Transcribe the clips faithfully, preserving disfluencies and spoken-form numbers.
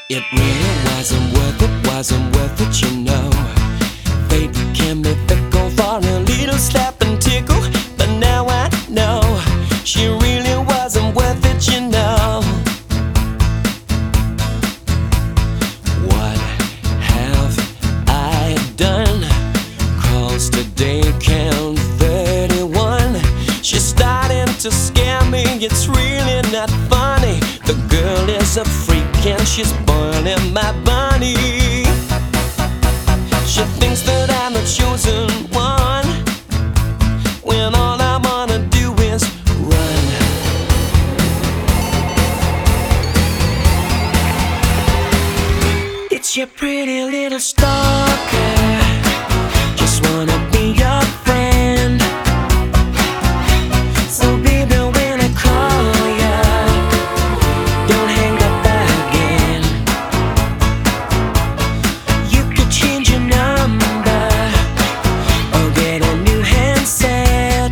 It really wasn't worth it, wasn't worth it, you know. Fate can be fickle for a little slap and tickle, but now I know she really wasn't worth it, you know. What have I done? Calls today count thirty-one. She's starting to scare me, it's really not funny. The girl is a freak and she's boiling my bunny. She thinks that I'm the chosen one, when all I wanna do is run. It's your pretty little stalker, just wanna be your friend. So baby, when I call ya, don't hang up again. You could change your number or get a new handset.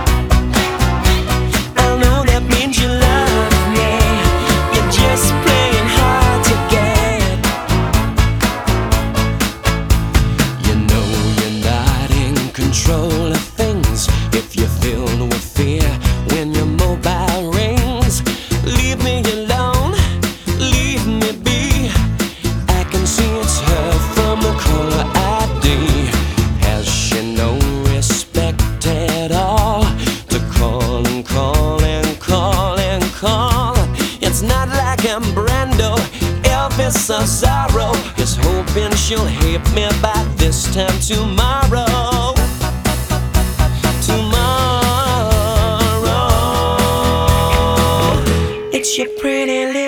I know that means you love me, you're just playing hard to get. You know you're not in control of things if you're filled with fear when your mobile rings. Leave me alone, leave me be. I can see it's her from the caller I D. Has she no respect at all to call and call and call and call? It's not like I'm Brando, Elvis or Zorro. Just hoping she'll hate me by this time tomorrow. Tomorrow. It's your pretty little